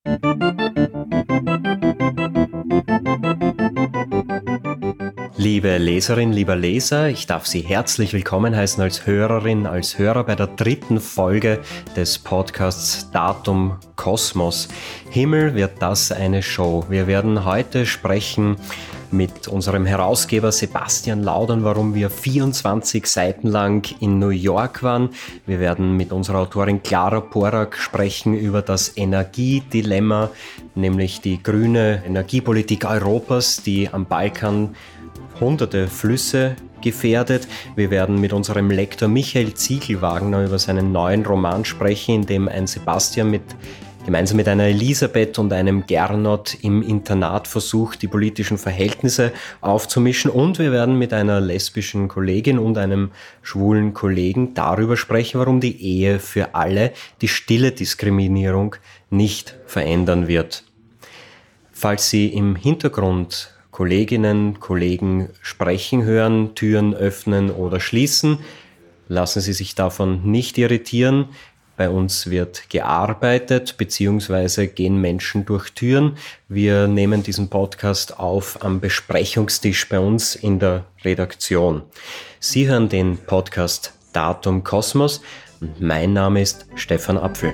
Liebe Leserin, lieber Leser, ich darf Sie herzlich willkommen heißen als Hörerin, als Hörer bei der 3. Folge des Podcasts Datum Kosmos. Himmel wird das eine Show. Wir werden heute sprechen mit unserem Herausgeber Sebastian Laudern, warum wir 24 Seiten lang in New York waren. Wir werden mit unserer Autorin Clara Porak sprechen über das Energiedilemma, nämlich die grüne Energiepolitik Europas, die am Balkan hunderte Flüsse gefährdet. Wir werden mit unserem Lektor Michael Ziegl-Wagner über seinen neuen Roman sprechen, in dem ein Sebastian gemeinsam mit einer Elisabeth und einem Gernot im Internat versucht, die politischen Verhältnisse aufzumischen. Und wir werden mit einer lesbischen Kollegin und einem schwulen Kollegen darüber sprechen, warum die Ehe für alle die stille Diskriminierung nicht verändern wird. Falls Sie im Hintergrund Kolleginnen, Kollegen sprechen hören, Türen öffnen oder schließen, lassen Sie sich davon nicht irritieren. Bei uns wird gearbeitet bzw. gehen Menschen durch Türen. Wir nehmen diesen Podcast auf am Besprechungstisch bei uns in der Redaktion. Sie hören den Podcast Datum Kosmos und mein Name ist Stefan Apfel.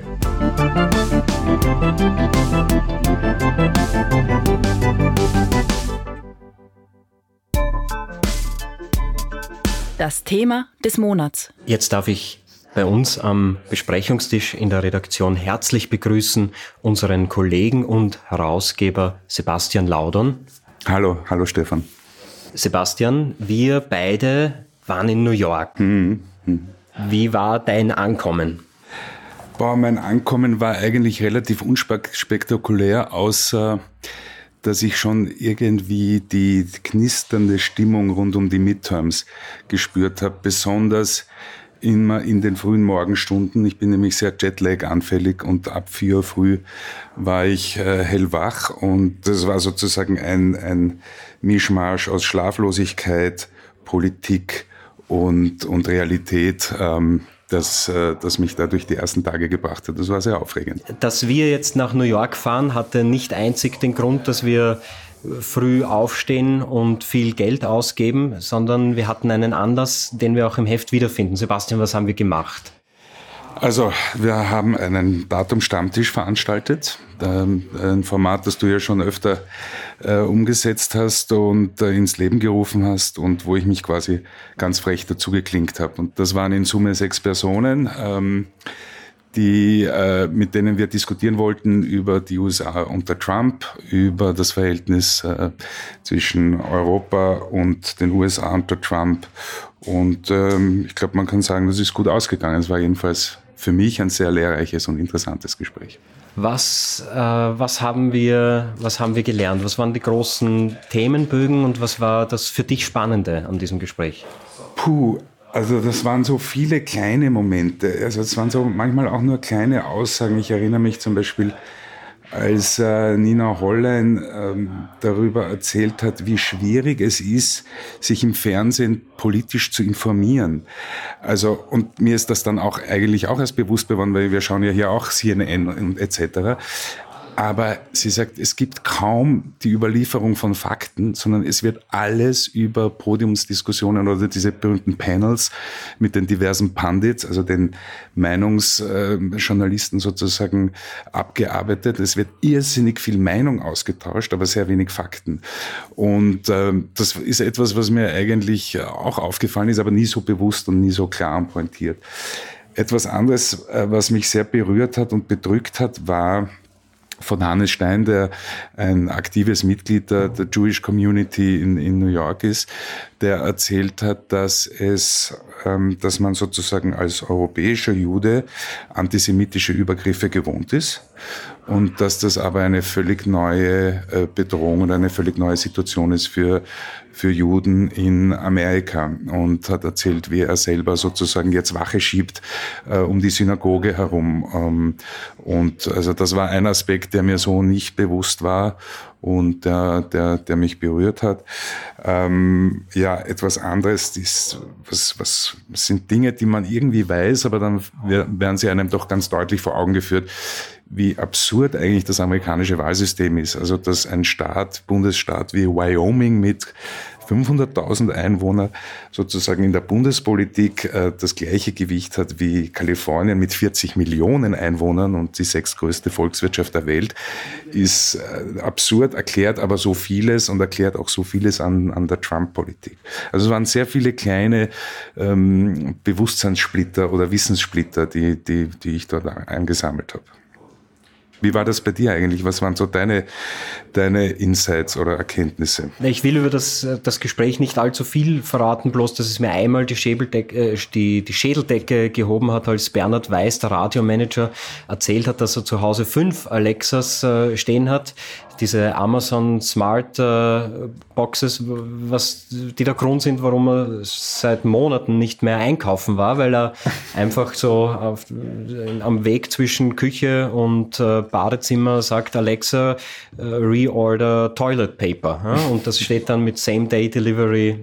Das Thema des Monats. Jetzt darf ich bei uns am Besprechungstisch in der Redaktion herzlich begrüßen unseren Kollegen und Herausgeber Sebastian Laudern. Hallo Stefan. Sebastian, wir beide waren in New York. Wie war dein Ankommen? Mein Ankommen war eigentlich relativ unspektakulär, außer dass ich schon irgendwie die knisternde Stimmung rund um die Midterms gespürt habe, besonders immer in den frühen Morgenstunden. Ich bin nämlich sehr Jetlag-anfällig und ab 4 Uhr früh war ich hellwach und das war sozusagen ein Mischmasch aus Schlaflosigkeit, Politik und Realität, das mich da durch die ersten Tage gebracht hat. Das war sehr aufregend. Dass wir jetzt nach New York fahren, hatte nicht einzig den Grund, dass wir früh aufstehen und viel Geld ausgeben, sondern wir hatten einen Anlass, den wir auch im Heft wiederfinden. Sebastian, was haben wir gemacht? Also, wir haben einen Datum-Stammtisch veranstaltet. Ein Format, das du ja schon öfter umgesetzt hast und ins Leben gerufen hast und wo ich mich quasi ganz frech dazu geklinkt habe. Und das waren in Summe 6 Personen, mit denen wir diskutieren wollten über die USA unter Trump, über das Verhältnis zwischen Europa und den USA unter Trump. Und ich glaube, man kann sagen, das ist gut ausgegangen. Es war jedenfalls für mich ein sehr lehrreiches und interessantes Gespräch. Was haben wir gelernt? Was waren die großen Themenbögen und was war das für dich Spannende an diesem Gespräch? Also das waren so viele kleine Momente. Also es waren so manchmal auch nur kleine Aussagen. Ich erinnere mich zum Beispiel, als Nina Hollein darüber erzählt hat, wie schwierig es ist, sich im Fernsehen politisch zu informieren. Also, und mir ist das dann auch eigentlich auch erst bewusst geworden, weil wir schauen ja hier auch CNN und etc. Aber sie sagt, es gibt kaum die Überlieferung von Fakten, sondern es wird alles über Podiumsdiskussionen oder diese berühmten Panels mit den diversen Pundits, also den Meinungsjournalisten sozusagen abgearbeitet. Es wird irrsinnig viel Meinung ausgetauscht, aber sehr wenig Fakten. Und das ist etwas, was mir eigentlich auch aufgefallen ist, aber nie so bewusst und nie so klar und pointiert. Etwas anderes, was mich sehr berührt hat und bedrückt hat, war von Hannes Stein, der ein aktives Mitglied der Jewish Community in New York ist, der erzählt hat, dass man sozusagen als europäischer Jude antisemitische Übergriffe gewohnt ist und dass das aber eine völlig neue Bedrohung und eine völlig neue Situation ist für Juden in Amerika, und hat erzählt, wie er selber sozusagen jetzt Wache schiebt um die Synagoge herum. Und also das war ein Aspekt, der mir so nicht bewusst war und der mich berührt hat. Etwas anderes ist, was sind Dinge, die man irgendwie weiß, aber dann werden sie einem doch ganz deutlich vor Augen geführt. wie absurd eigentlich das amerikanische Wahlsystem ist. Also dass ein Bundesstaat wie Wyoming mit 500.000 Einwohner sozusagen in der Bundespolitik das gleiche Gewicht hat wie Kalifornien mit 40 Millionen Einwohnern und die 6. größte Volkswirtschaft der Welt, ist absurd, erklärt aber so vieles und erklärt auch so vieles an der Trump-Politik. Also es waren sehr viele kleine Bewusstseinssplitter oder Wissenssplitter, die ich dort angesammelt habe. Wie war das bei dir eigentlich? Was waren so deine Insights oder Erkenntnisse? Ich will über das Gespräch nicht allzu viel verraten, bloß dass es mir einmal die Schädeldecke gehoben hat, als Bernhard Weiß, der Radiomanager, erzählt hat, dass er zu Hause 5 Alexas stehen hat. Diese Amazon Smart Boxes, die der Grund sind, warum er seit Monaten nicht mehr einkaufen war, weil er einfach so am Weg zwischen Küche und Badezimmer sagt, Alexa, reorder toilet paper. Ja? Und das steht dann mit Same-Day-Delivery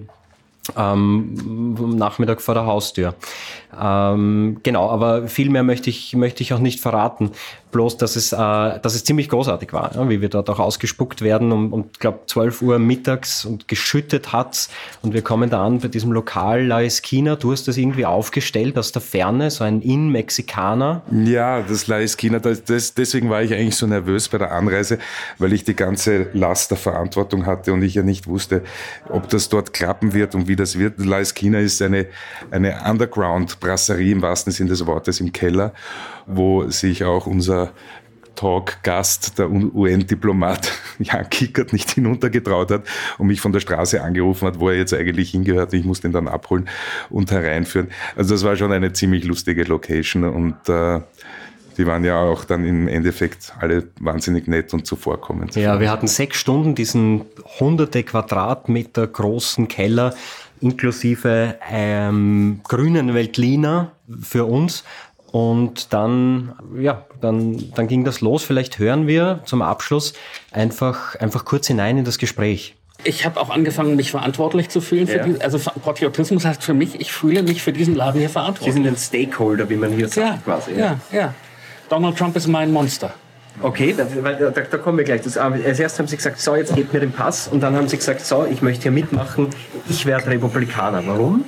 am Nachmittag vor der Haustür. Genau, aber viel mehr möchte ich auch nicht verraten. Bloß, dass es ziemlich großartig war, ja, wie wir dort auch ausgespuckt werden um glaube 12 Uhr mittags und geschüttet hat's und wir kommen da an bei diesem Lokal La Esquina. Du hast das irgendwie aufgestellt aus der Ferne, so ein In-Mexikaner. Ja, das La Esquina, deswegen war ich eigentlich so nervös bei der Anreise, weil ich die ganze Last der Verantwortung hatte und ich ja nicht wusste, ob das dort klappen wird und wie das wird. La Esquina ist eine Underground-Brasserie im wahrsten Sinne des Wortes im Keller, wo sich auch unser Talk-Gast, der UN-Diplomat Jan Kickert, nicht hinuntergetraut hat und mich von der Straße angerufen hat, wo er jetzt eigentlich hingehört. Ich musste ihn dann abholen und hereinführen. Also das war schon eine ziemlich lustige Location und die waren ja auch dann im Endeffekt alle wahnsinnig nett und zuvorkommend. Ja, wir hatten 6 Stunden diesen hunderte Quadratmeter großen Keller inklusive grünen Veltliner für uns. Und dann ging das los. Vielleicht hören wir zum Abschluss einfach kurz hinein in das Gespräch. Ich habe auch angefangen, mich verantwortlich zu fühlen. Also Patriotismus heißt für mich, ich fühle mich für diesen Laden hier verantwortlich. Sie sind ein Stakeholder, wie man hier sagt quasi. Ja. Donald Trump ist mein Monster. Okay, da kommen wir gleich. Als erstes haben Sie gesagt, so, jetzt gebt mir den Pass. Und dann haben Sie gesagt, so, ich möchte hier mitmachen. Ich werde Republikaner. Warum?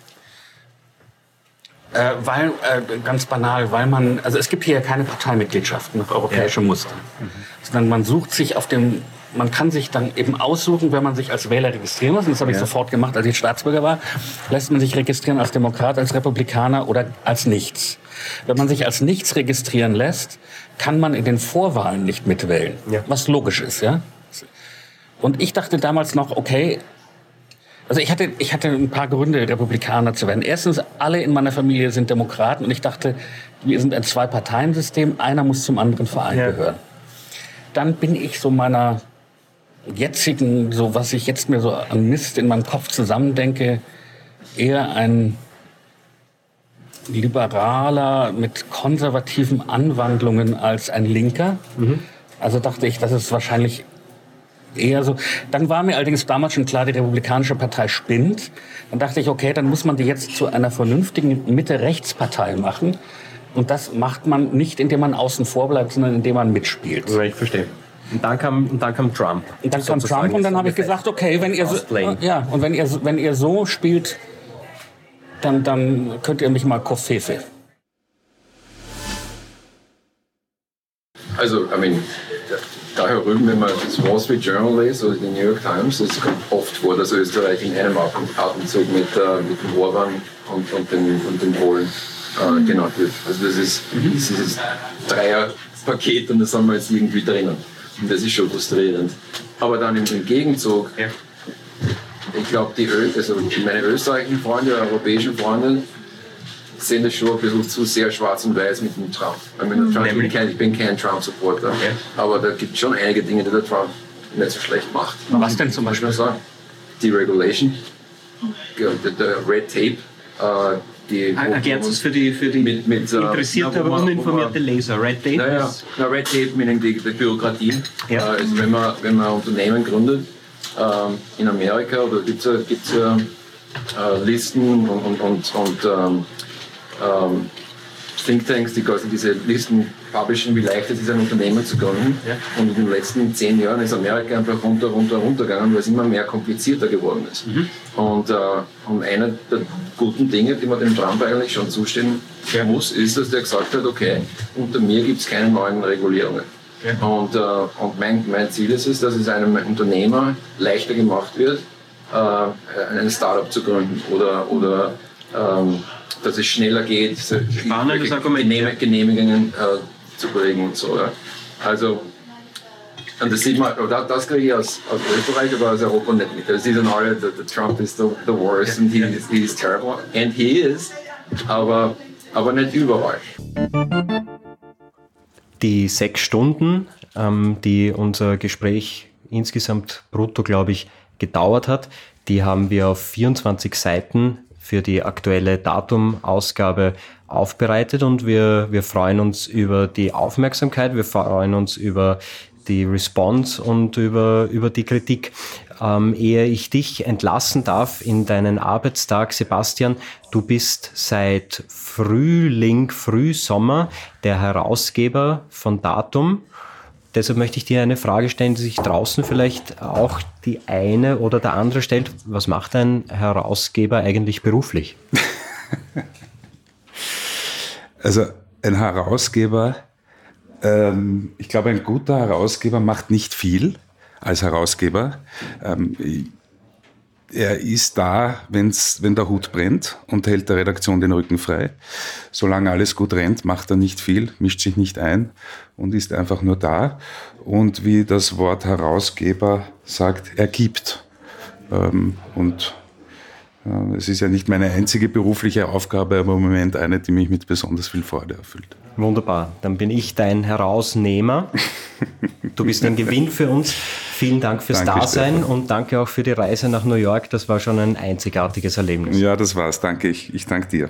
Ganz banal, also es gibt hier keine Parteimitgliedschaft nach europäischem Muster. Sondern man kann sich dann eben aussuchen, wenn man sich als Wähler registrieren muss, und das habe ich sofort gemacht, als ich Staatsbürger war, lässt man sich registrieren als Demokrat, als Republikaner oder als Nichts. Wenn man sich als Nichts registrieren lässt, kann man in den Vorwahlen nicht mitwählen, was logisch ist, ja. Und ich dachte damals noch, okay, also ich hatte ein paar Gründe, Republikaner zu werden. Erstens, alle in meiner Familie sind Demokraten und ich dachte, wir sind ein 2-Parteien-System, einer muss zum anderen Verein gehören. Dann bin ich so meiner jetzigen, so was ich jetzt mir so an Mist in meinem Kopf zusammendenke, eher ein Liberaler mit konservativen Anwandlungen als ein Linker. Also dachte ich, das ist wahrscheinlich eher so. Dann war mir allerdings damals schon klar, die Republikanische Partei spinnt. Dann dachte ich, okay, dann muss man die jetzt zu einer vernünftigen Mitte-Rechts-Partei machen. Und das macht man nicht, indem man außen vor bleibt, sondern indem man mitspielt. Ja, ich verstehe. Und dann kam Trump. Und dann kam Trump und dann habe ich gesagt, okay, wenn ihr so, wenn ihr so spielt, dann könnt ihr mich mal Koffefe. Also, da herüben, wenn man das Wall Street Journal liest oder die New York Times, es kommt oft vor, dass Österreich in einem Atemzug mit dem Orban und dem Polen genannt wird. Also das ist dieses Dreierpaket und da sind wir jetzt irgendwie drinnen. Und das ist schon frustrierend. Aber dann im Gegenzug, ich glaube, meine österreichischen Freunde, europäischen Freunde, sehen das schon ein bisschen zu sehr schwarz und weiß mit dem Trump. Ich bin kein Trump-Supporter, aber da gibt es schon einige Dinge, die der Trump nicht so schlecht macht. Was denn zum Beispiel? Deregulation, der Red Tape, Erklärt es für die interessierte, aber uninformierte Leser. Red Tape? Red Tape meaning die Bürokratie. Also wenn man Unternehmen gründet in Amerika, oder gibt's Listen und Thinktanks, die quasi diese Listen publishen, wie leicht es ist, ein Unternehmen zu gründen. Ja. Und in den letzten 10 Jahren ist Amerika einfach runtergegangen, weil es immer mehr komplizierter geworden ist. Und eine der guten Dinge, die man dem Trump eigentlich schon zustehen muss, ist, dass der gesagt hat, okay, unter mir gibt es keine neuen Regulierungen. Ja. Und mein Ziel ist es, dass es einem Unternehmer leichter gemacht wird, ein Startup zu gründen oder dass es schneller geht, Genehmigungen zu kriegen und so. Ja. Also, und das sieht man, das kriege ich aus Österreich, aber aus Europa nicht mit. Sie sagen alle, Trump is the worst and he is terrible. And he is, aber nicht überall. Die 6 Stunden, die unser Gespräch insgesamt brutto, glaube ich, gedauert hat, die haben wir auf 24 Seiten für die aktuelle Datumausgabe aufbereitet und wir freuen uns über die Aufmerksamkeit, wir freuen uns über die Response und über die Kritik. Ehe ich dich entlassen darf in deinen Arbeitstag, Sebastian, du bist seit Frühsommer der Herausgeber von Datum. Deshalb möchte ich dir eine Frage stellen, die sich draußen vielleicht auch die eine oder der andere stellt. Was macht ein Herausgeber eigentlich beruflich? Also ein Herausgeber, ich glaube, ein guter Herausgeber macht nicht viel als Herausgeber. Er ist da, wenn der Hut brennt und hält der Redaktion den Rücken frei. Solange alles gut rennt, macht er nicht viel, mischt sich nicht ein und ist einfach nur da. Und wie das Wort Herausgeber sagt, er gibt. Es ist ja nicht meine einzige berufliche Aufgabe, aber im Moment eine, die mich mit besonders viel Freude erfüllt. Wunderbar, dann bin ich dein Herausnehmer. Du bist ein Gewinn für uns. Vielen Dank fürs Dasein, Stefan. Und danke auch für die Reise nach New York. Das war schon ein einzigartiges Erlebnis. Ja, das war's. Danke. Ich danke dir.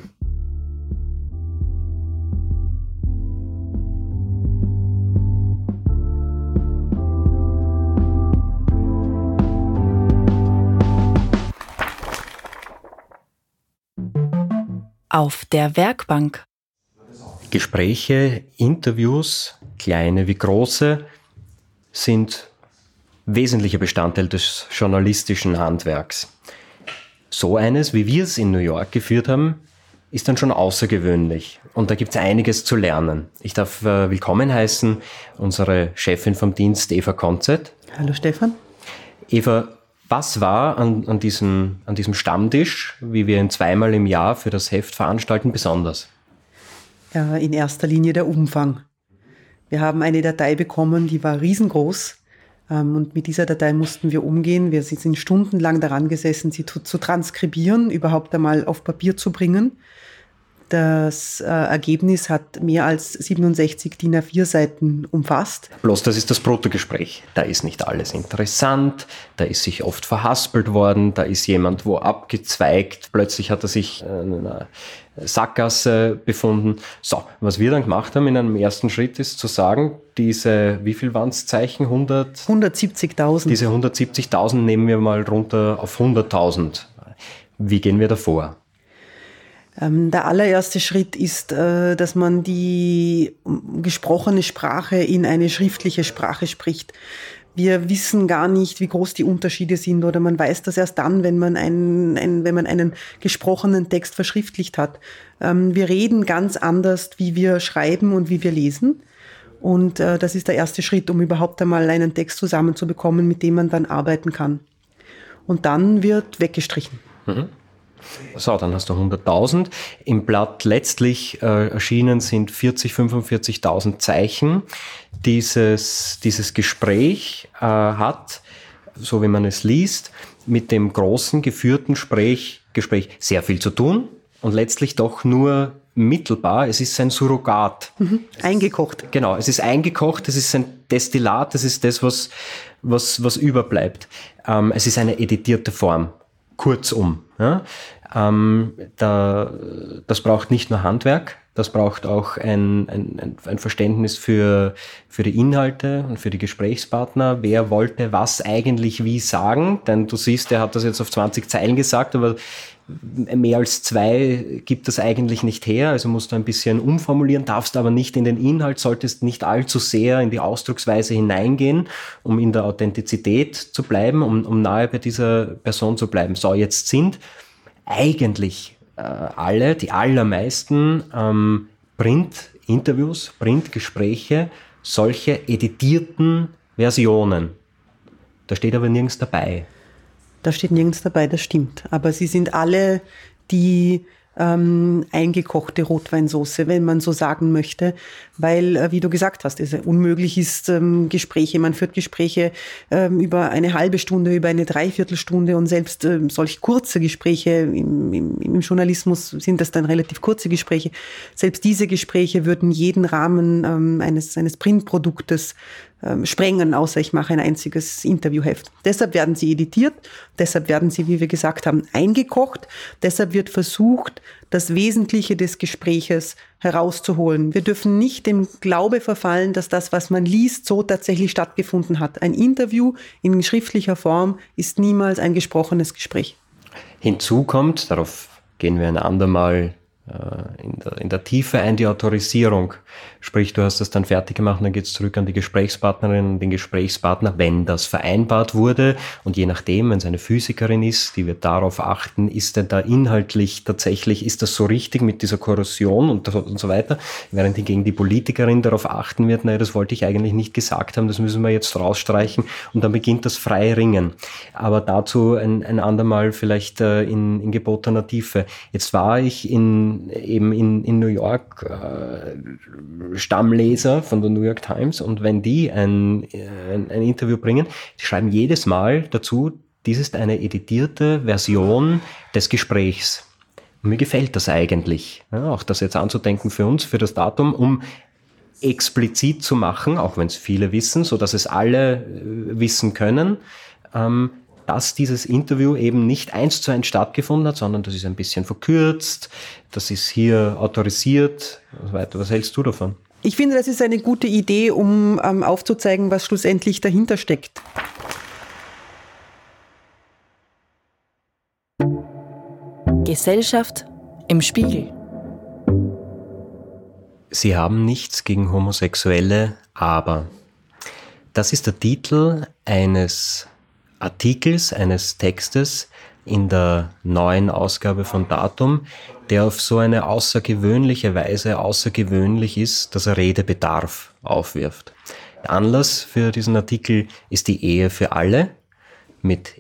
Auf der Werkbank. Gespräche, Interviews, kleine wie große, sind wesentlicher Bestandteil des journalistischen Handwerks. So eines, wie wir es in New York geführt haben, ist dann schon außergewöhnlich. Und da gibt es einiges zu lernen. Ich darf willkommen heißen unsere Chefin vom Dienst, Eva Konzett. Hallo Stefan. Eva, was war an diesem Stammtisch, wie wir ihn 2-mal im Jahr für das Heft veranstalten, besonders? Ja, in erster Linie der Umfang. Wir haben eine Datei bekommen, die war riesengroß. Und mit dieser Datei mussten wir umgehen. Wir sind stundenlang daran gesessen, sie zu transkribieren, überhaupt einmal auf Papier zu bringen. Das Ergebnis hat mehr als 67 DIN A4 Seiten umfasst. Bloß das ist das Protogespräch. Da ist nicht alles interessant, da ist sich oft verhaspelt worden, da ist jemand wo abgezweigt, plötzlich hat er sich in einer Sackgasse befunden. So, was wir dann gemacht haben in einem ersten Schritt ist zu sagen, diese, wie viel waren es Zeichen? 170.000. Diese 170.000 nehmen wir mal runter auf 100.000. Wie gehen wir da vor? Der allererste Schritt ist, dass man die gesprochene Sprache in eine schriftliche Sprache spricht. Wir wissen gar nicht, wie groß die Unterschiede sind, oder man weiß das erst dann, wenn man einen gesprochenen Text verschriftlicht hat. Wir reden ganz anders, wie wir schreiben und wie wir lesen. Und das ist der erste Schritt, um überhaupt einmal einen Text zusammenzubekommen, mit dem man dann arbeiten kann. Und dann wird weggestrichen. Mhm. So, dann hast du 100.000. Im Blatt letztlich erschienen sind 45.000 Zeichen. Dieses Gespräch hat, so wie man es liest, mit dem großen geführten Gespräch sehr viel zu tun und letztlich doch nur mittelbar. Es ist ein Surrogat. Eingekocht. Genau, es ist eingekocht, es ist ein Destillat, das ist das, was überbleibt. Es ist eine editierte Form. Kurzum, ja, das braucht nicht nur Handwerk, Das braucht auch ein Verständnis für die Inhalte und für die Gesprächspartner. Wer wollte was eigentlich wie sagen? Denn du siehst, er hat das jetzt auf 20 Zeilen gesagt, aber mehr als 2 gibt das eigentlich nicht her. Also musst du ein bisschen umformulieren, darfst aber nicht in den Inhalt, solltest nicht allzu sehr in die Ausdrucksweise hineingehen, um in der Authentizität zu bleiben, um nahe bei dieser Person zu bleiben. So, jetzt sind eigentlich die allermeisten Print-Interviews, Print-Gespräche, solche editierten Versionen. Da steht aber nirgends dabei. Da steht nirgends dabei, das stimmt. Aber sie sind alle die eingekochte Rotweinsauce, wenn man so sagen möchte, weil, wie du gesagt hast, es unmöglich ist, Gespräche, man führt Gespräche über eine halbe Stunde, über eine Dreiviertelstunde und selbst solch kurze Gespräche, im Journalismus sind das dann relativ kurze Gespräche, selbst diese Gespräche würden jeden Rahmen eines Printproduktes sprengen, außer ich mache ein einziges Interviewheft. Deshalb werden sie editiert, deshalb werden sie, wie wir gesagt haben, eingekocht, deshalb wird versucht, das Wesentliche des Gespräches herauszuholen. Wir dürfen nicht dem Glaube verfallen, dass das, was man liest, so tatsächlich stattgefunden hat. Ein Interview in schriftlicher Form ist niemals ein gesprochenes Gespräch. Hinzu kommt, darauf gehen wir ein andermal in der Tiefe ein, die Autorisierung. Sprich, du hast das dann fertig gemacht und dann geht es zurück an die Gesprächspartnerin und den Gesprächspartner, wenn das vereinbart wurde. Und je nachdem, wenn es eine Physikerin ist, die wird darauf achten, ist denn da inhaltlich tatsächlich, ist das so richtig mit dieser Korrosion und so weiter. Während hingegen die Politikerin darauf achten wird, naja, das wollte ich eigentlich nicht gesagt haben, das müssen wir jetzt rausstreichen. Und dann beginnt das freie Ringen. Aber dazu ein andermal vielleicht in gebotener Tiefe. Jetzt war ich in New York Stammleser von der New York Times, und wenn die ein Interview bringen, die schreiben jedes Mal dazu, dies ist eine editierte Version des Gesprächs. Und mir gefällt das eigentlich, ja, auch das jetzt anzudenken für uns, für das Datum, um explizit zu machen, auch wenn es viele wissen, so dass es alle wissen können, dass dieses Interview eben nicht 1:1 stattgefunden hat, sondern das ist ein bisschen verkürzt, das ist hier autorisiert und so weiter. Was hältst du davon? Ich finde, das ist eine gute Idee, um aufzuzeigen, was schlussendlich dahinter steckt. Gesellschaft im Spiegel. Sie haben nichts gegen Homosexuelle, aber das ist der Titel eines Artikels, eines Textes in der neuen Ausgabe von Datum, der auf so eine außergewöhnliche Weise außergewöhnlich ist, dass er Redebedarf aufwirft. Der Anlass für diesen Artikel ist die Ehe für alle. Mit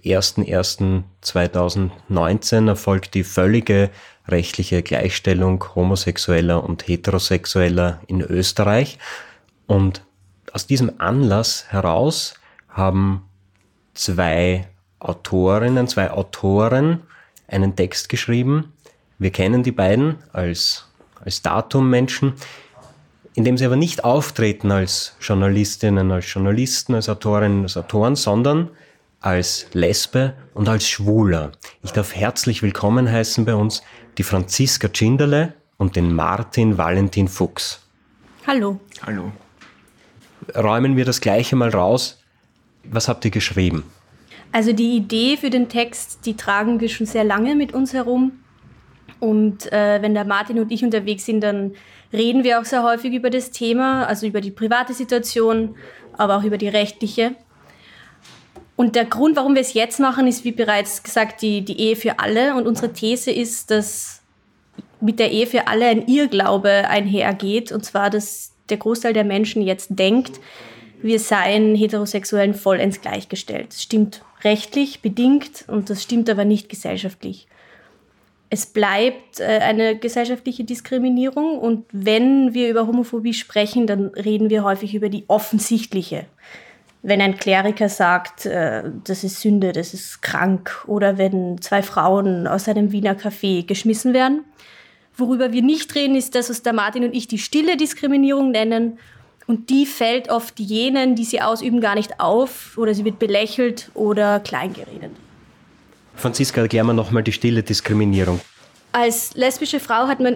01.01.2019 erfolgt die völlige rechtliche Gleichstellung Homosexueller und Heterosexueller in Österreich. Und aus diesem Anlass heraus haben 2 Autorinnen, 2 Autoren einen Text geschrieben. Wir kennen die beiden als Datummenschen, indem sie aber nicht auftreten als Journalistinnen, als Journalisten, als Autorinnen, als Autoren, sondern als Lesbe und als Schwuler. Ich darf herzlich willkommen heißen bei uns die Franziska Tschinderle und den Martin Valentin Fuchs. Hallo. Hallo. Räumen wir das Gleiche mal raus. Was habt ihr geschrieben? Also die Idee für den Text, die tragen wir schon sehr lange mit uns herum. Und wenn der Martin und ich unterwegs sind, dann reden wir auch sehr häufig über das Thema, also über die private Situation, aber auch über die rechtliche. Und der Grund, warum wir es jetzt machen, ist, wie bereits gesagt, die Ehe für alle. Und unsere These ist, dass mit der Ehe für alle ein Irrglaube einhergeht. Und zwar, dass der Großteil der Menschen jetzt denkt, wir seien Heterosexuellen vollends gleichgestellt. Das stimmt rechtlich bedingt und das stimmt aber nicht gesellschaftlich. Es bleibt eine gesellschaftliche Diskriminierung, und wenn wir über Homophobie sprechen, dann reden wir häufig über die offensichtliche. Wenn ein Kleriker sagt, das ist Sünde, das ist krank, oder wenn 2 Frauen aus einem Wiener Café geschmissen werden. Worüber wir nicht reden, ist das, was der Martin und ich die stille Diskriminierung nennen. Und die fällt oft jenen, die sie ausüben, gar nicht auf, oder sie wird belächelt oder kleingeredet. Franziska, erklär mir nochmal die stille Diskriminierung. Als lesbische Frau hat man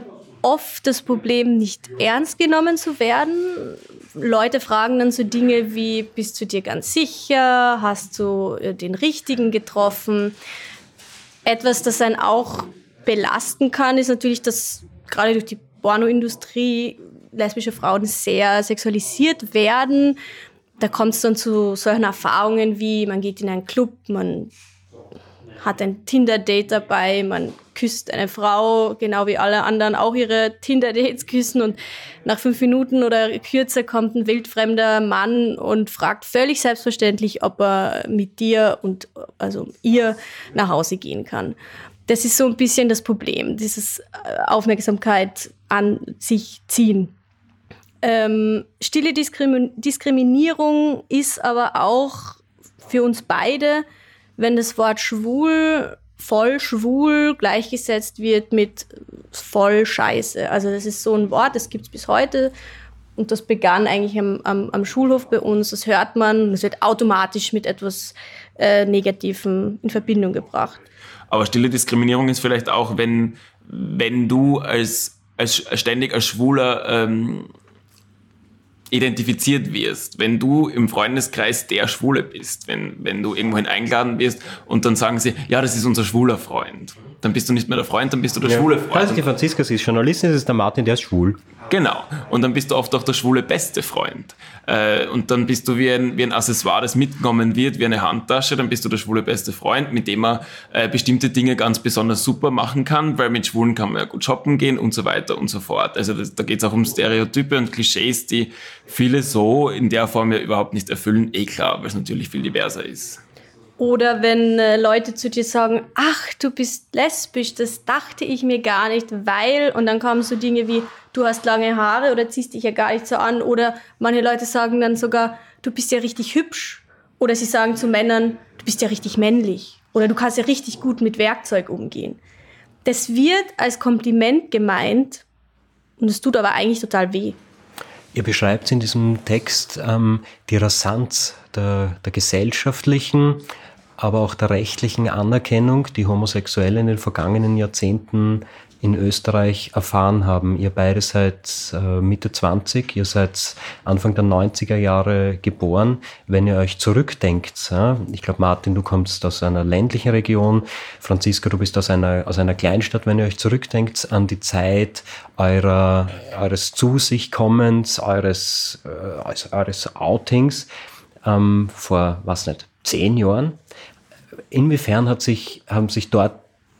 oft das Problem, nicht ernst genommen zu werden. Leute fragen dann so Dinge wie, bist du dir ganz sicher? Hast du den Richtigen getroffen? Etwas, das einen auch belasten kann, ist natürlich, dass gerade durch die Pornoindustrie lesbische Frauen sehr sexualisiert werden. Da kommt es dann zu solchen Erfahrungen wie, man geht in einen Club, man hat ein Tinder-Date dabei, man küsst eine Frau, genau wie alle anderen auch ihre Tinder-Dates küssen, und nach 5 Minuten oder kürzer kommt ein wildfremder Mann und fragt völlig selbstverständlich, ob er mit dir und also ihr nach Hause gehen kann. Das ist so ein bisschen das Problem, dieses Aufmerksamkeit an sich ziehen. Stille Diskriminierung ist aber auch für uns beide, wenn das Wort schwul, voll schwul gleichgesetzt wird mit voll Scheiße. Also das ist so ein Wort, das gibt es bis heute, und das begann eigentlich am Schulhof bei uns. Das hört man, das wird automatisch mit etwas Negativem in Verbindung gebracht. Aber stille Diskriminierung ist vielleicht auch, wenn du als ständig als Schwuler identifiziert wirst, wenn du im Freundeskreis der Schwule bist, wenn du irgendwohin eingeladen wirst und dann sagen sie, ja, das ist unser schwuler Freund. Dann bist du nicht mehr der Freund, dann bist du der schwule Freund. Also die Franziska, sie ist Journalistin, das ist der Martin, der ist schwul. Genau. Und dann bist du oft auch der schwule beste Freund. Und dann bist du wie ein Accessoire, das mitgenommen wird, wie eine Handtasche. Dann bist du der schwule beste Freund, mit dem man bestimmte Dinge ganz besonders super machen kann, weil mit Schwulen kann man ja gut shoppen gehen und so weiter und so fort. Also da geht es auch um Stereotype und Klischees, die viele so in der Form ja überhaupt nicht erfüllen. Klar, weil es natürlich viel diverser ist. Oder wenn Leute zu dir sagen, ach, du bist lesbisch, das dachte ich mir gar nicht, weil, und dann kommen so Dinge wie, du hast lange Haare oder ziehst dich ja gar nicht so an, oder manche Leute sagen dann sogar, du bist ja richtig hübsch, oder sie sagen zu Männern, du bist ja richtig männlich, oder du kannst ja richtig gut mit Werkzeug umgehen. Das wird als Kompliment gemeint, und es tut aber eigentlich total weh. Ihr beschreibt in diesem Text die Rasanz der gesellschaftlichen, aber auch der rechtlichen Anerkennung, die Homosexuelle in den vergangenen Jahrzehnten in Österreich erfahren haben. Ihr beide seid Mitte 20, ihr seid Anfang der 90er Jahre geboren. Wenn ihr euch zurückdenkt, ich glaube, Martin, du kommst aus einer ländlichen Region, Franziska, du bist aus einer Kleinstadt. Wenn ihr euch zurückdenkt an die Zeit eures Zu-sich-Kommens, eures Outings vor, 10 Jahren, inwiefern hat sich dort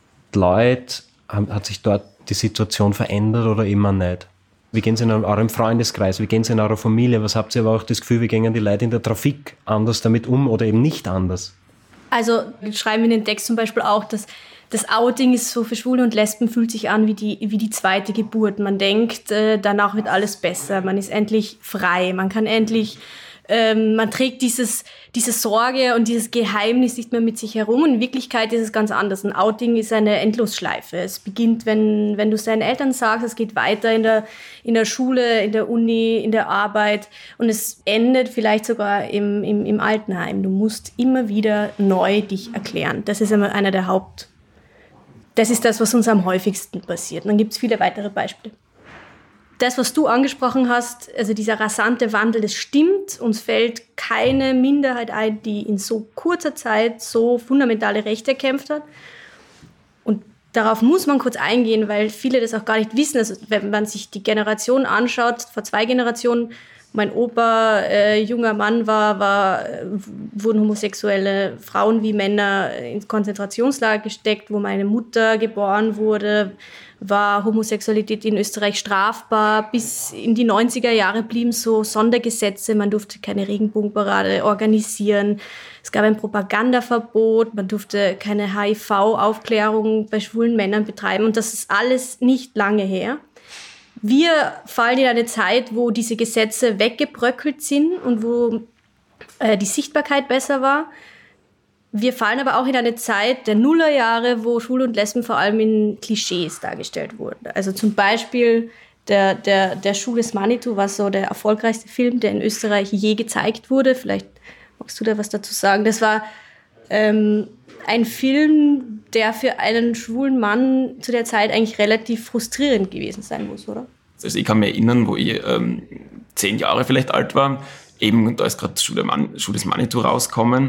die Situation verändert oder immer nicht? Wie gehen es in eurem Freundeskreis? Wie gehen es in eurer Familie? Was habt ihr aber auch das Gefühl, wie gehen die Leute in der Trafik anders damit um oder eben nicht anders? Also wir schreiben in den Text zum Beispiel auch, dass das Outing ist so für Schwule und Lesben, fühlt sich an wie die zweite Geburt. Man denkt, danach wird alles besser. Man ist endlich frei. Man kann endlich... man trägt diese Sorge und dieses Geheimnis nicht mehr mit sich herum. Und in Wirklichkeit ist es ganz anders. Ein Outing ist eine Endlosschleife. Es beginnt, wenn du es deinen Eltern sagst, es geht weiter in der Schule, in der Uni, in der Arbeit, und es endet vielleicht sogar im Altenheim. Du musst immer wieder neu dich erklären. Das ist immer einer der das ist das, was uns am häufigsten passiert. Und dann gibt es viele weitere Beispiele. Das, was du angesprochen hast, also dieser rasante Wandel, das stimmt. Uns fällt keine Minderheit ein, die in so kurzer Zeit so fundamentale Rechte erkämpft hat. Und darauf muss man kurz eingehen, weil viele das auch gar nicht wissen. Also wenn man sich die Generation anschaut, vor 2 Generationen, mein Opa junger Mann wurden homosexuelle Frauen wie Männer ins Konzentrationslager gesteckt, wo meine Mutter geboren wurde, war Homosexualität in Österreich strafbar. Bis in die 90er Jahre blieben so Sondergesetze, man durfte keine Regenbogenparade organisieren, es gab ein Propagandaverbot, man durfte keine HIV-Aufklärung bei schwulen Männern betreiben, und das ist alles nicht lange her. Wir fallen in eine Zeit, wo diese Gesetze weggebröckelt sind und wo die Sichtbarkeit besser war. Wir fallen aber auch in eine Zeit der Nullerjahre, wo Schwule und Lesben vor allem in Klischees dargestellt wurden. Also zum Beispiel der Schuh des Manitou war so der erfolgreichste Film, der in Österreich je gezeigt wurde. Vielleicht magst du da was dazu sagen. Das war ein Film, der für einen schwulen Mann zu der Zeit eigentlich relativ frustrierend gewesen sein muss, oder? Also ich kann mich erinnern, wo ich 10 Jahre vielleicht alt war, eben da ist gerade Schuh des Manitou rausgekommen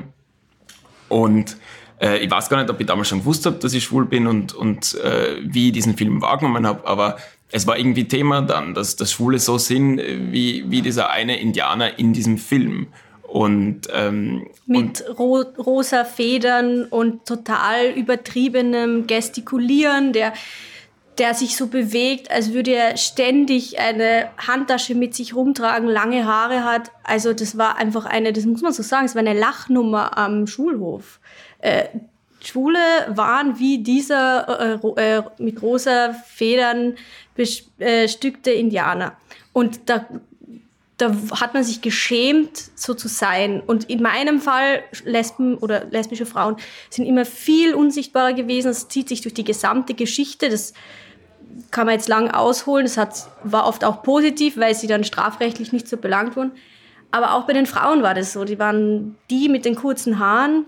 und ich weiß gar nicht, ob ich damals schon gewusst habe, dass ich schwul bin und wie ich diesen Film wahrgenommen habe, aber es war irgendwie Thema dann, dass Schwule so sind wie dieser eine Indianer in diesem Film. Und, mit rosa Federn und total übertriebenem Gestikulieren, der sich so bewegt, als würde er ständig eine Handtasche mit sich rumtragen, lange Haare hat. Also das war einfach das muss man so sagen, es war eine Lachnummer am Schulhof. Schwule waren wie dieser mit rosa Federn bestückte Indianer. Und da hat man sich geschämt, so zu sein. Und in meinem Fall, Lesben oder lesbische Frauen sind immer viel unsichtbarer gewesen. Das zieht sich durch die gesamte Geschichte. Das kann man jetzt lang ausholen. Das war oft auch positiv, weil sie dann strafrechtlich nicht so belangt wurden. Aber auch bei den Frauen war das so. Die waren die mit den kurzen Haaren,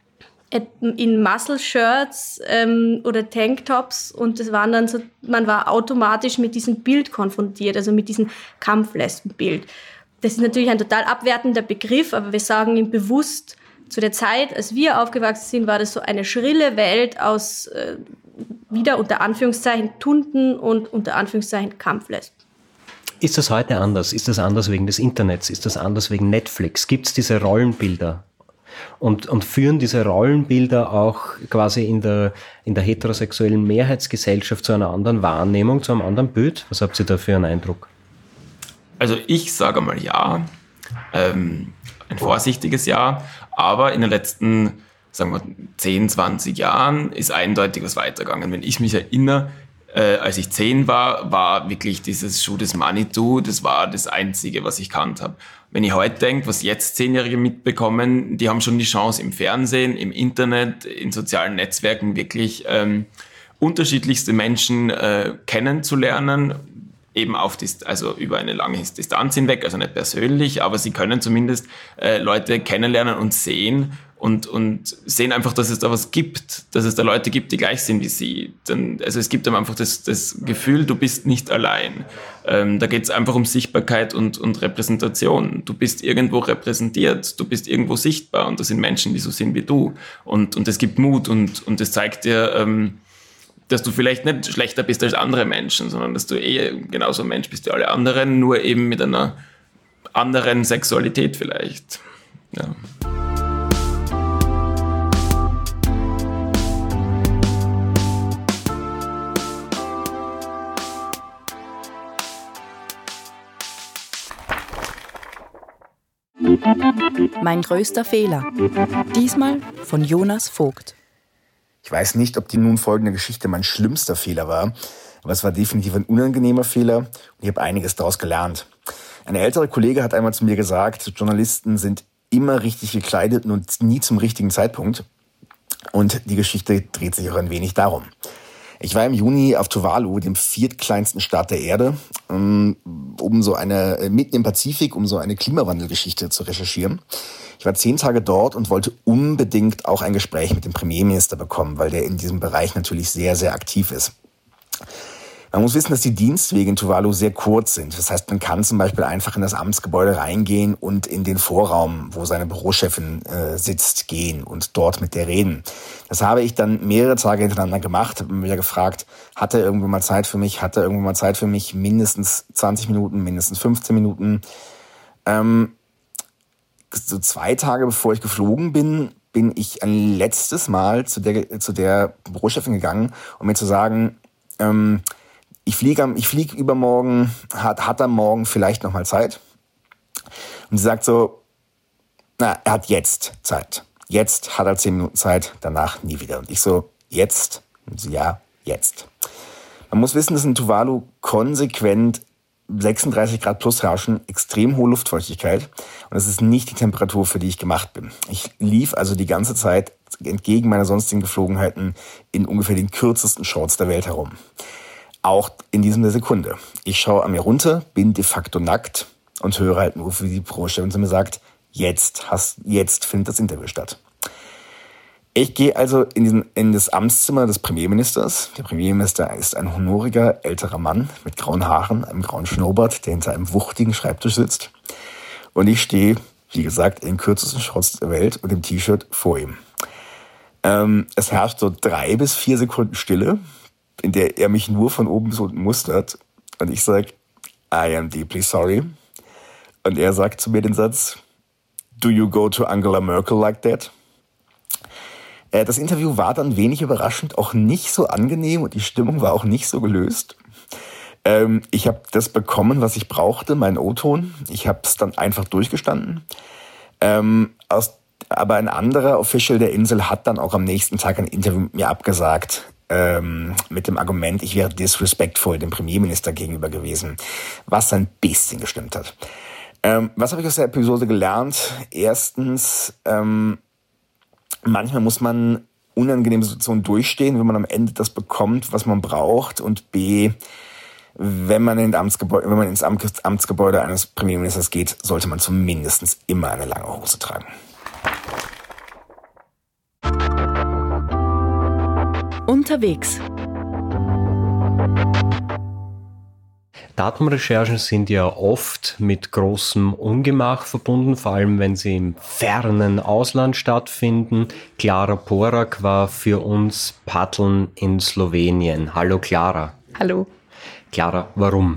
in Muscle-Shirts oder Tanktops, und das waren dann so, man war automatisch mit diesem Bild konfrontiert, also mit diesem Kampflesbenbild. Das ist natürlich ein total abwertender Begriff, aber wir sagen ihm bewusst, zu der Zeit, als wir aufgewachsen sind, war das so eine schrille Welt aus wieder unter Anführungszeichen Tunten und unter Anführungszeichen Kampflesben. Ist das heute anders? Ist das anders wegen des Internets? Ist das anders wegen Netflix? Gibt es diese Rollenbilder? Und führen diese Rollenbilder auch quasi in der heterosexuellen Mehrheitsgesellschaft zu einer anderen Wahrnehmung, zu einem anderen Bild? Was habt ihr da für einen Eindruck? Also ich sage mal ja, ein vorsichtiges Ja, aber in den letzten, sagen wir, 10, 20 Jahren ist eindeutig was weitergegangen. Wenn ich mich erinnere, als ich 10 war wirklich dieses Schuh des Manitou, das war das Einzige, was ich kannt habe. Wenn ich heute denke, was jetzt 10-Jährige mitbekommen, die haben schon die Chance im Fernsehen, im Internet, in sozialen Netzwerken wirklich unterschiedlichste Menschen kennenzulernen, eben also über eine lange Distanz hinweg, also nicht persönlich, aber sie können zumindest Leute kennenlernen und sehen und sehen einfach, dass es da was gibt, dass es da Leute gibt, die gleich sind wie sie. Also es gibt einem einfach das Gefühl, du bist nicht allein. Da geht es einfach um Sichtbarkeit und Repräsentation. Du bist irgendwo repräsentiert, du bist irgendwo sichtbar und das sind Menschen, die so sind wie du. Und das gibt Mut und das zeigt dir, dass du vielleicht nicht schlechter bist als andere Menschen, sondern dass du genauso ein Mensch bist wie alle anderen, nur eben mit einer anderen Sexualität vielleicht. Ja. Mein größter Fehler. Diesmal von Jonas Vogt. Ich weiß nicht, ob die nun folgende Geschichte mein schlimmster Fehler war, aber es war definitiv ein unangenehmer Fehler und ich habe einiges daraus gelernt. Ein älterer Kollege hat einmal zu mir gesagt, Journalisten sind immer richtig gekleidet und nie zum richtigen Zeitpunkt. Und die Geschichte dreht sich auch ein wenig darum. Ich war im Juni auf Tuvalu, dem 4. kleinsten Staat der Erde, mitten im Pazifik, um so eine Klimawandelgeschichte zu recherchieren. Ich war 10 Tage dort und wollte unbedingt auch ein Gespräch mit dem Premierminister bekommen, weil der in diesem Bereich natürlich sehr, sehr aktiv ist. Man muss wissen, dass die Dienstwege in Tuvalu sehr kurz sind. Das heißt, man kann zum Beispiel einfach in das Amtsgebäude reingehen und in den Vorraum, wo seine Bürochefin sitzt, gehen und dort mit der reden. Das habe ich dann mehrere Tage hintereinander gemacht, habe mich wieder gefragt, hat er irgendwo mal Zeit für mich? Mindestens 20 Minuten, mindestens 15 Minuten. So 2 Tage bevor ich geflogen bin ich ein letztes Mal zu der Bürochefin gegangen, um mir zu sagen, ich fliege übermorgen, hat er morgen vielleicht noch mal Zeit? Und sie sagt so, er hat jetzt Zeit. Jetzt hat er 10 Minuten Zeit, danach nie wieder. Und ich so, jetzt? Und sie, ja, jetzt. Man muss wissen, dass in Tuvalu konsequent 36 Grad plus herrschen, extrem hohe Luftfeuchtigkeit. Und das ist nicht die Temperatur, für die ich gemacht bin. Ich lief also die ganze Zeit entgegen meiner sonstigen Geflogenheiten in ungefähr den kürzesten Shorts der Welt herum. Auch in dieser Sekunde. Ich schaue an mir runter, bin de facto nackt und höre halt nur, wie die Bürochefin zu mir sagt, jetzt findet das Interview statt. Ich gehe also in das Amtszimmer des Premierministers. Der Premierminister ist ein honoriger, älterer Mann mit grauen Haaren, einem grauen Schnurrbart, der hinter einem wuchtigen Schreibtisch sitzt. Und ich stehe, wie gesagt, in den kürzesten Shorts der Welt und im T-Shirt vor ihm. Es herrscht so 3 bis 4 Sekunden Stille, in der er mich nur von oben bis unten mustert. Und ich sage, I am deeply sorry. Und er sagt zu mir den Satz, do you go to Angela Merkel like that? Das Interview war dann wenig überraschend, auch nicht so angenehm und die Stimmung war auch nicht so gelöst. Ich habe das bekommen, was ich brauchte, meinen O-Ton. Ich habe es dann einfach durchgestanden. Aber ein anderer Official der Insel hat dann auch am nächsten Tag ein Interview mit mir abgesagt, mit dem Argument, ich wäre disrespectful dem Premierminister gegenüber gewesen, was ein bisschen gestimmt hat. Was habe ich aus der Episode gelernt? Erstens, manchmal muss man unangenehme Situationen durchstehen, wenn man am Ende das bekommt, was man braucht. Und B, wenn man ins Amtsgebäude eines Premierministers geht, sollte man zumindest immer eine lange Hose tragen. Unterwegs. Datumrecherchen sind ja oft mit großem Ungemach verbunden, vor allem wenn sie im fernen Ausland stattfinden. Klara Porak war für uns paddeln in Slowenien. Hallo Klara. Hallo. Klara, warum?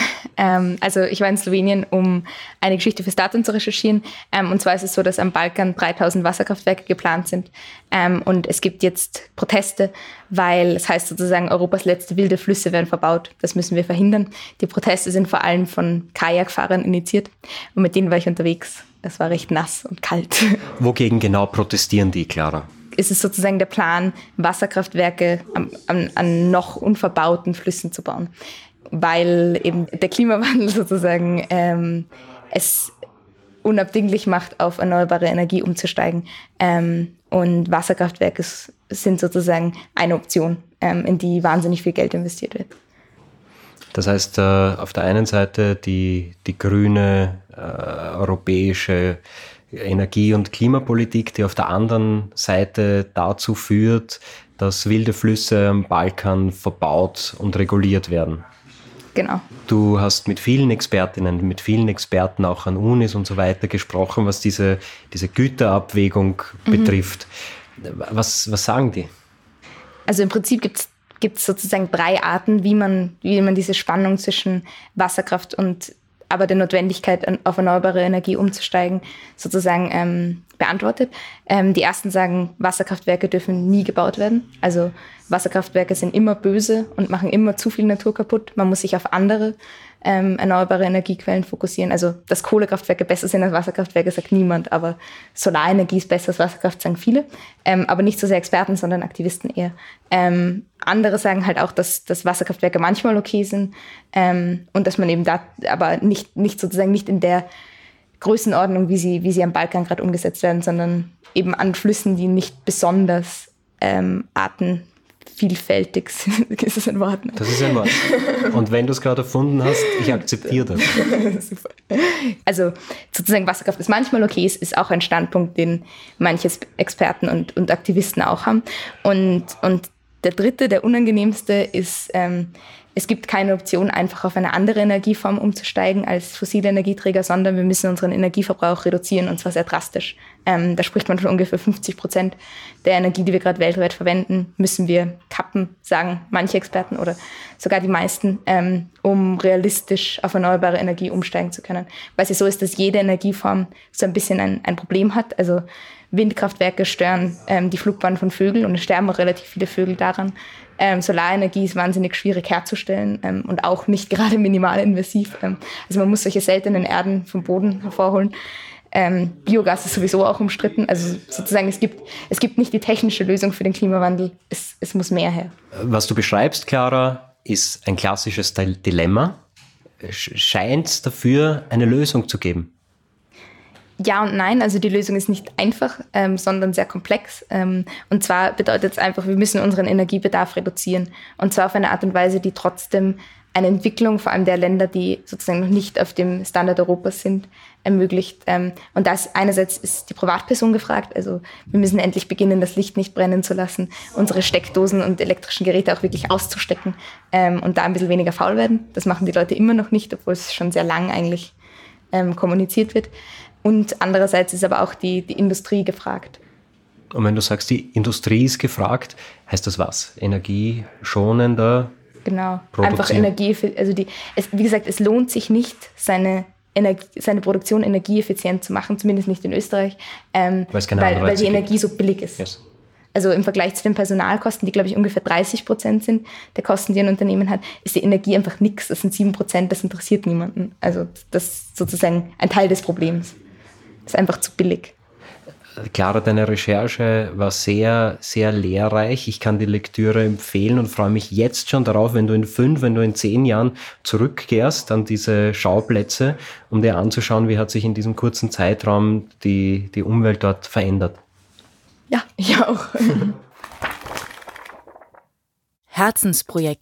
Also ich war in Slowenien, um eine Geschichte fürs Datum zu recherchieren. Und zwar ist es so, dass am Balkan 3000 Wasserkraftwerke geplant sind. Und es gibt jetzt Proteste, weil es heißt sozusagen, Europas letzte wilde Flüsse werden verbaut. Das müssen wir verhindern. Die Proteste sind vor allem von Kajakfahrern initiiert. Und mit denen war ich unterwegs. Es war recht nass und kalt. Wogegen genau protestieren die, Klara? Es ist sozusagen der Plan, Wasserkraftwerke an noch unverbauten Flüssen zu bauen. Weil eben der Klimawandel sozusagen es unabdinglich macht, auf erneuerbare Energie umzusteigen. Und Wasserkraftwerke sind sozusagen eine Option, in die wahnsinnig viel Geld investiert wird. Das heißt, auf der einen Seite die grüne europäische Energie- und Klimapolitik, die auf der anderen Seite dazu führt, dass wilde Flüsse am Balkan verbaut und reguliert werden. Genau. Du hast mit vielen Expertinnen, mit vielen Experten auch an Unis und so weiter gesprochen, was diese Güterabwägung betrifft. Was sagen die? Also im Prinzip gibt es sozusagen 3 Arten, wie man diese Spannung zwischen Wasserkraft und aber der Notwendigkeit, auf erneuerbare Energie umzusteigen, sozusagen beantwortet. Die ersten sagen, Wasserkraftwerke dürfen nie gebaut werden. Also Wasserkraftwerke sind immer böse und machen immer zu viel Natur kaputt. Man muss sich auf andere erneuerbare Energiequellen fokussieren. Also, dass Kohlekraftwerke besser sind als Wasserkraftwerke, sagt niemand, aber Solarenergie ist besser als Wasserkraft, sagen viele. Aber nicht so sehr Experten, sondern Aktivisten eher. Andere sagen halt auch, dass Wasserkraftwerke manchmal okay sind und dass man eben da aber nicht in der Größenordnung, wie sie am Balkan gerade umgesetzt werden, sondern eben an Flüssen, die nicht besonders artenvielfältig sind. Ist das ein Wort? Ne? Das ist ein Wort. Und wenn du es gerade erfunden hast, ich akzeptiere das. Super. Also sozusagen Wasserkraft ist manchmal okay, ist auch ein Standpunkt, den manche Experten und Aktivisten auch haben. Und der dritte, der unangenehmste ist, es gibt keine Option, einfach auf eine andere Energieform umzusteigen als fossile Energieträger, sondern wir müssen unseren Energieverbrauch reduzieren, und zwar sehr drastisch. Da spricht man von ungefähr 50% der Energie, die wir gerade weltweit verwenden, müssen wir kappen, sagen manche Experten oder sogar die meisten, um realistisch auf erneuerbare Energie umsteigen zu können. Weil es so ist, dass jede Energieform so ein bisschen ein Problem hat. Also Windkraftwerke stören die Flugbahn von Vögeln und es sterben auch relativ viele Vögel daran. Solarenergie ist wahnsinnig schwierig herzustellen und auch nicht gerade minimalinvasiv. Also man muss solche seltenen Erden vom Boden hervorholen. Biogas ist sowieso auch umstritten. Also sozusagen, es gibt nicht die technische Lösung für den Klimawandel. Es muss mehr her. Was du beschreibst, Klara, ist ein klassisches Dilemma. Scheint es dafür eine Lösung zu geben? Ja und nein, also die Lösung ist nicht einfach, sondern sehr komplex. Und zwar bedeutet es einfach, wir müssen unseren Energiebedarf reduzieren. Und zwar auf eine Art und Weise, die trotzdem eine Entwicklung, vor allem der Länder, die sozusagen noch nicht auf dem Standard Europas sind, ermöglicht. Und einerseits ist die Privatperson gefragt, also wir müssen endlich beginnen, das Licht nicht brennen zu lassen, unsere Steckdosen und elektrischen Geräte auch wirklich auszustecken und da ein bisschen weniger faul werden. Das machen die Leute immer noch nicht, obwohl es schon sehr lang eigentlich kommuniziert wird. Und andererseits ist aber auch die Industrie gefragt. Und wenn du sagst, die Industrie ist gefragt, heißt das was? Energieschonender? Genau, einfach Energie, also wie gesagt, es lohnt sich nicht, seine Produktion energieeffizient zu machen, zumindest nicht in Österreich, weil die Energie so billig ist. Yes. Also im Vergleich zu den Personalkosten, die, glaube ich, ungefähr 30% sind der Kosten, die ein Unternehmen hat, ist die Energie einfach nichts. Das sind 7%, das interessiert niemanden. Also das ist sozusagen ein Teil des Problems. Das ist einfach zu billig. Clara, deine Recherche war sehr, sehr lehrreich. Ich kann die Lektüre empfehlen und freue mich jetzt schon darauf, wenn du in 5, wenn du in 10 Jahren zurückkehrst an diese Schauplätze, um dir anzuschauen, wie hat sich in diesem kurzen Zeitraum die Umwelt dort verändert. Ja, ich auch. Herzensprojekt.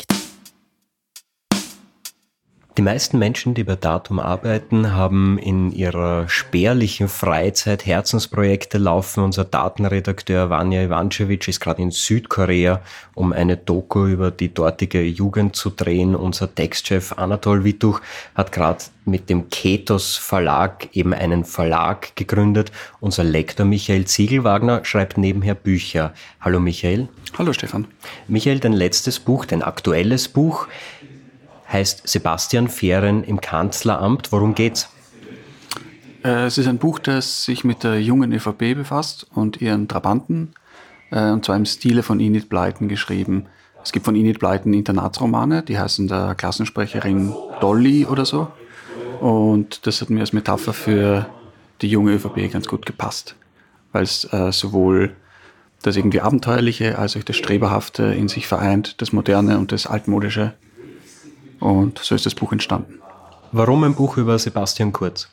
Die meisten Menschen, die bei Datum arbeiten, haben in ihrer spärlichen Freizeit Herzensprojekte laufen. Unser Datenredakteur Vanja Ivancevic ist gerade in Südkorea, um eine Doku über die dortige Jugend zu drehen. Unser Textchef Anatol Wittuch hat gerade mit dem Kethos Verlag eben einen Verlag gegründet. Unser Lektor Michael Ziegelwagner schreibt nebenher Bücher. Hallo Michael. Hallo Stefan. Michael, dein letztes Buch, dein aktuelles Buch, heißt Sebastian Fehren im Kanzleramt. Worum geht's? Es ist ein Buch, das sich mit der jungen ÖVP befasst und ihren Trabanten, und zwar im Stile von Enid Blyton geschrieben. Es gibt von Enid Blyton Internatsromane, die heißen der Klassensprecherin Dolly oder so. Und das hat mir als Metapher für die junge ÖVP ganz gut gepasst, weil es sowohl das irgendwie Abenteuerliche als auch das Streberhafte in sich vereint, das Moderne und das Altmodische. Und so ist das Buch entstanden. Warum ein Buch über Sebastian Kurz?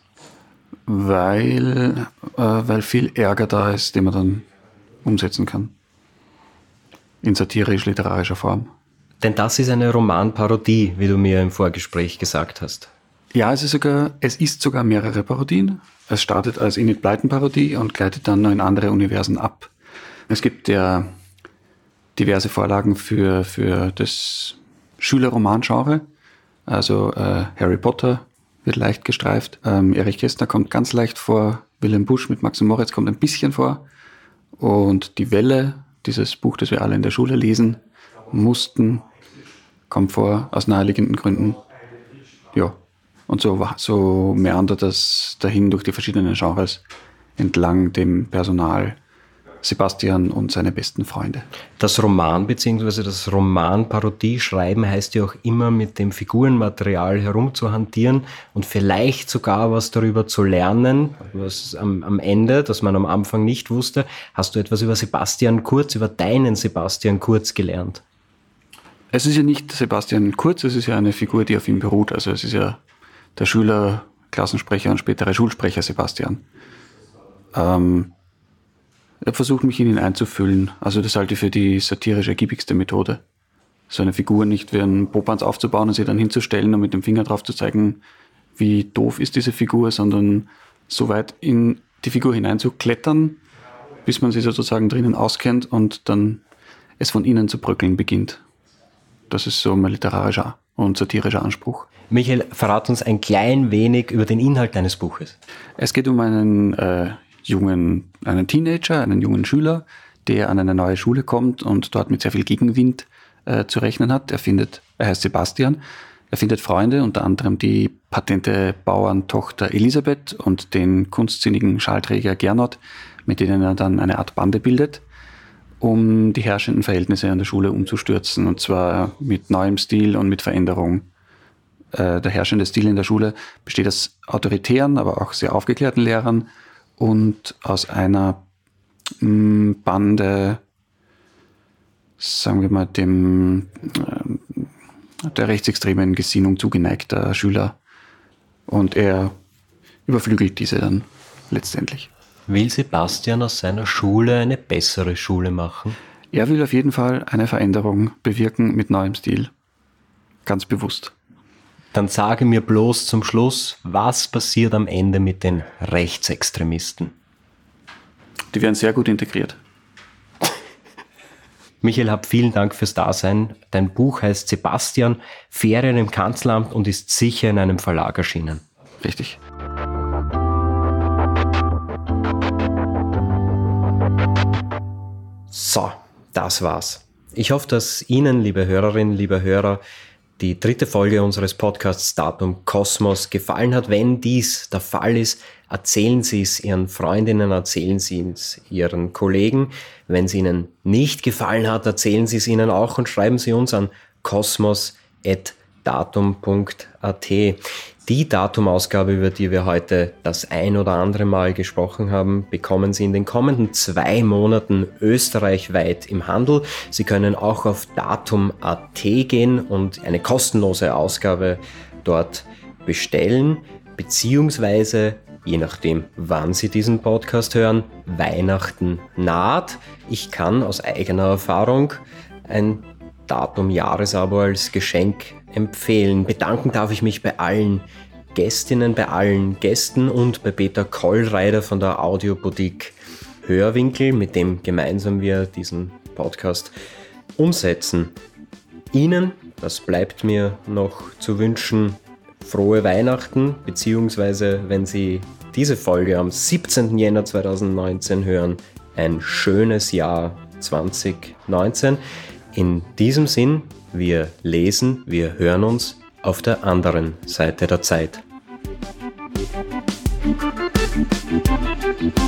Weil viel Ärger da ist, den man dann umsetzen kann. In satirisch-literarischer Form. Denn das ist eine Romanparodie, wie du mir im Vorgespräch gesagt hast. Ja, es ist sogar mehrere Parodien. Es startet als Enid Blyton-Parodie und gleitet dann noch in andere Universen ab. Es gibt ja diverse Vorlagen für das Schülerroman-Genre. Also Harry Potter wird leicht gestreift. Erich Kästner kommt ganz leicht vor. Wilhelm Busch mit Max und Moritz kommt ein bisschen vor. Und Die Welle, dieses Buch, das wir alle in der Schule lesen mussten, kommt vor, aus naheliegenden Gründen. Ja, und so meandert das dahin durch die verschiedenen Genres entlang dem Personal Sebastian und seine besten Freunde. Das Roman bzw. das Romanparodie schreiben heißt ja auch immer, mit dem Figurenmaterial herumzuhantieren und vielleicht sogar was darüber zu lernen, was am Ende, das man am Anfang nicht wusste. Hast du etwas über Sebastian Kurz, über deinen Sebastian Kurz gelernt? Es ist ja nicht Sebastian Kurz, es ist ja eine Figur, die auf ihm beruht. Also es ist ja der Schüler, Klassensprecher und spätere Schulsprecher Sebastian. Ich habe versucht, mich in ihn einzufühlen. Also das halte ich für die satirisch ergiebigste Methode. So eine Figur nicht wie einen Popanz aufzubauen und sie dann hinzustellen und mit dem Finger drauf zu zeigen, wie doof ist diese Figur, sondern so weit in die Figur hineinzuklettern, bis man sie sozusagen drinnen auskennt und dann es von innen zu bröckeln beginnt. Das ist so mein literarischer und satirischer Anspruch. Michael, verrat uns ein klein wenig über den Inhalt deines Buches. Es geht um einen Teenager, einen jungen Schüler, der an eine neue Schule kommt und dort mit sehr viel Gegenwind zu rechnen hat. Er heißt Sebastian. Er findet Freunde, unter anderem die patente Bauerntochter Elisabeth und den kunstsinnigen Schallträger Gernot, mit denen er dann eine Art Bande bildet, um die herrschenden Verhältnisse an der Schule umzustürzen, und zwar mit neuem Stil und mit Veränderung. Der herrschende Stil in der Schule besteht aus autoritären, aber auch sehr aufgeklärten Lehrern und aus einer Bande, sagen wir mal, der rechtsextremen Gesinnung zugeneigter Schüler. Und er überflügelt diese dann letztendlich. Will Sebastian aus seiner Schule eine bessere Schule machen? Er will auf jeden Fall eine Veränderung bewirken mit neuem Stil. Ganz bewusst. Dann sage mir bloß zum Schluss, was passiert am Ende mit den Rechtsextremisten? Die werden sehr gut integriert. Michael Happ, vielen Dank fürs Dasein. Dein Buch heißt Sebastian, Ferien im Kanzleramt und ist sicher in einem Verlag erschienen. Richtig. So, das war's. Ich hoffe, dass Ihnen, liebe Hörerinnen, liebe Hörer, die 3. Folge unseres Podcasts Datum Kosmos gefallen hat. Wenn dies der Fall ist, erzählen Sie es Ihren Freundinnen, erzählen Sie es Ihren Kollegen. Wenn es Ihnen nicht gefallen hat, erzählen Sie es ihnen auch und schreiben Sie uns an kosmos@datum.at. Die Datumausgabe, über die wir heute das ein oder andere Mal gesprochen haben, bekommen Sie in den kommenden 2 Monaten österreichweit im Handel. Sie können auch auf datum.at gehen und eine kostenlose Ausgabe dort bestellen, beziehungsweise, je nachdem, wann Sie diesen Podcast hören, Weihnachten naht. Ich kann aus eigener Erfahrung ein Datum-Jahresabo als Geschenk empfehlen. Bedanken darf ich mich bei allen Gästinnen, bei allen Gästen und bei Peter Kollreider von der Audioboutique Hörwinkel, mit dem gemeinsam wir diesen Podcast umsetzen. Ihnen, das bleibt mir noch zu wünschen, frohe Weihnachten, beziehungsweise wenn Sie diese Folge am 17. Jänner 2019 hören, ein schönes Jahr 2019. In diesem Sinn, wir lesen, wir hören uns auf der anderen Seite der Zeit.